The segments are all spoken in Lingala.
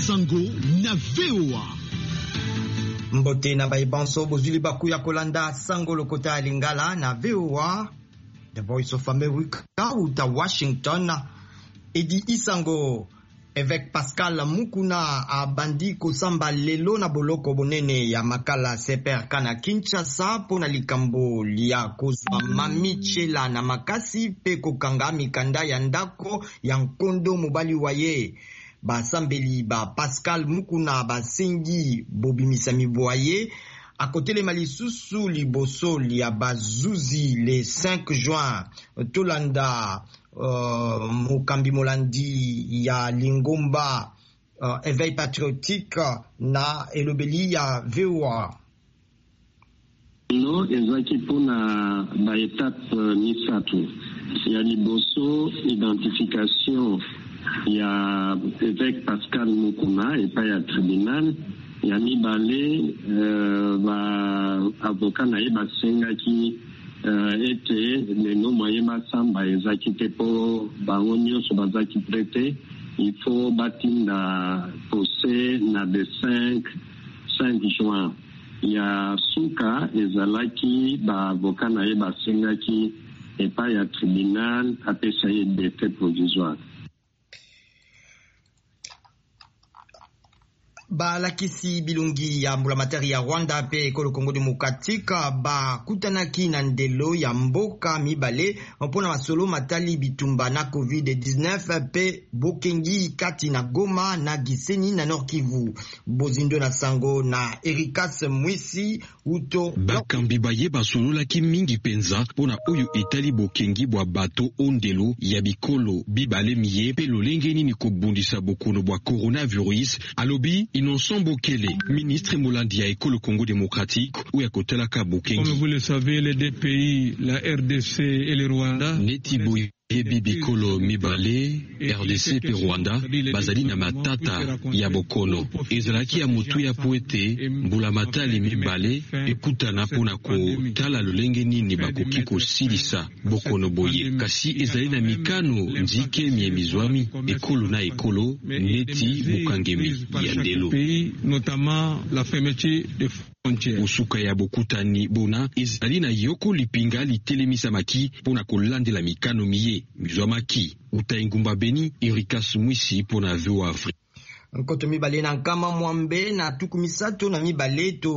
Sango na VOA. Mbote na baibanso bozuli baku ya kolanda Sango lokota ya Lingala na VOA, The Voice of America, uta Washington. Edi Isango, évêque Pascal Mukuna abandi kosamba lelo na boloko bonene ya makala seper kana Kinshasa pona likambo lia kozwa mamichela na makasi pe kokanga mikanda ya ndako ya nkondo mobali waye. Basambeli ba Pascal Mukuna basengi bobimisa miboye akotele malisusu liboso lia bazuzi le 5 juin tolanda Mokambi Molandi ya Lingomba éveil patriotique na elobeli ya VOA. No ezaki pona ba étape misatu ya liboso identification ya évêque Pascal Mukuna et pas ya tribunal ya mibale ba avocat na ye basengaki ete lelo moye masamba ezaki te po bango nyonso bazaki prete il faut batinda procès na de 5 juin ya suka ezalaki ba avocat na ye basengaki epai ya tribunal apesa ye décret provisoire. Balakisi bilungi ya mbulamatari ya Rwanda pe ekolo Kongo Demokratika ba kutanaki na ndelo ya mboka mibale mpona masolo matali bitumba na COVID-19 pe bokengi kati na Goma na Gisenyi na Nord Kivu. Bozindo na Sango na Erikas Mwisi uto bakambi baye basololaki mingi penza mpona oyo etali bokengi bwa bato ondelo ya bikolo bibale miye pe lolenge nini kobundisa bokono bwa coronavirus. Alobi Innocent Bokele, ministre Molandi ya Ekolo Congo Démocratique, ou ya kotelaka Bokengi. Comme vous le savez, les deux pays, la RDC et le Rwanda, Ebi bikolo mibale, RDC pe Rwanda, bazali na matata ya bokono. Ezalaki ya mutu ya poete, mbula matali mibale, ekutana pona ko tala lolenge nini bakoki kosilisa bokono boye. Kasi ezali na mikano nzike miemizwami, ekolo na ekolo, neti bukangemi ya ndelo. Notamment la fermeture de usuka ya bokutani bona ezali na yoko lipinga litelemisa maki pona kolandela mikano miye mizwamaki utaingumba Beni. Erikas Mwisi pona VOA Afrique. Nkoto mibale na nkama mwambe na tuku misato na mibale to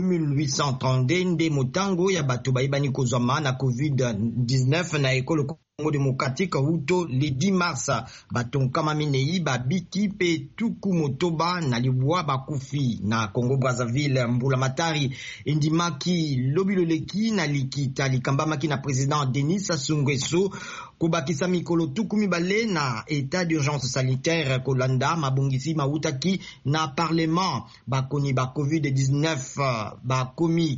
2830 nde motango ya bato baibani kozwama na COVID-19 na ekolo Congo Démocratique uto le 10 mars. Bato nkama minei babiki pe tuku motoba na libwa bakufi na Congo Brazzaville. Mbula matari indimaki lobiloleki na likita likambamaki na président Denis Sassou Nguesso kubakisa mikolo tuku mibale na état d'urgence sanitaire kolanda mabungisi mautaki na parlement. Bakoni ba COVID-19 bakomi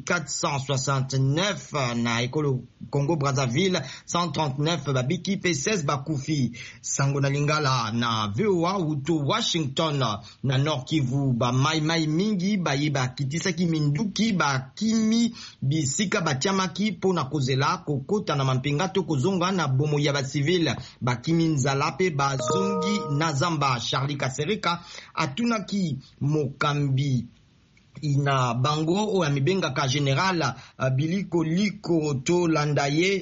469 na ekolo Congo Brazzaville, 139 babiki pe 16 bakufi. Sango na Lingala na VOA uto Washington na Nord Kivu ba mai mingi bayiba kitisaki minduki bakimi bisika batiamaki pona kozela kokota na mampingato kozonga na bomo ya ba civil bakimi nzala pe bazongi na zamba. Charlie Kasereka atunaki Mokambi ina bango o ya mibenga ka general biliko liko to landaye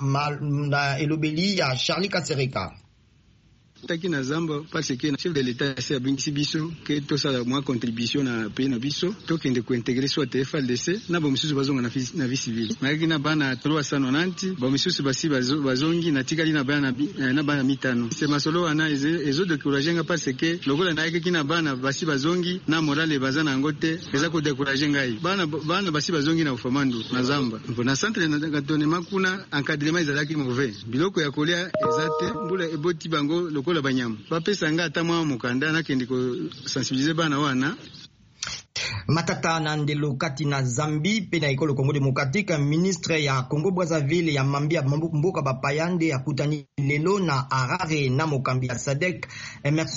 na elobeli ya Charlie Kasereka. Taki na zamba parce que chef de l'état c'est abingisi biso que to sala moi contribution na pays na biso to kende ko intégrer soit FLDC na bomisusu bazonga na vie civile maki na bana 390 bomisusu basi bazongi na tikali na bana mitano. C'est masolo ana ezo décourager nga parce que lokola na yake kina bana basi bazongi na morale bazana ngote eza ko décourager ngai bana basi bazongi na ufamando na zamba na centre na gatonema kuna encadrement ezalaki mauvais biloko ya kolia ezate mbula eboti bango la banyama bapesa nga ata mwa mukanda nakende ko sensibiliser bana wana. Matata na ndelo kati na Zambi pe na ekolo Congo Démocratique. Ministre ya Congo Brazzaville ya mambia mboka bapayande ya kutani lelo na Harare na mokambi ya Sadek Emerson